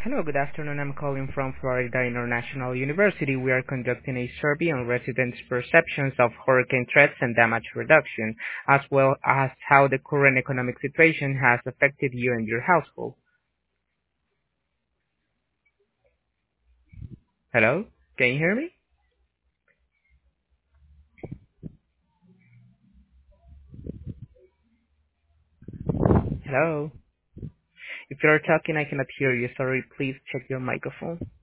Hello, good afternoon. I'm calling from Florida International University. We are conducting a survey on residents' perceptions of hurricane threats and damage reduction, as well as how the current economic situation has affected you and your household. Hello? Can you hear me? Hello? If you're talking, I cannot hear you. Sorry, please check your microphone.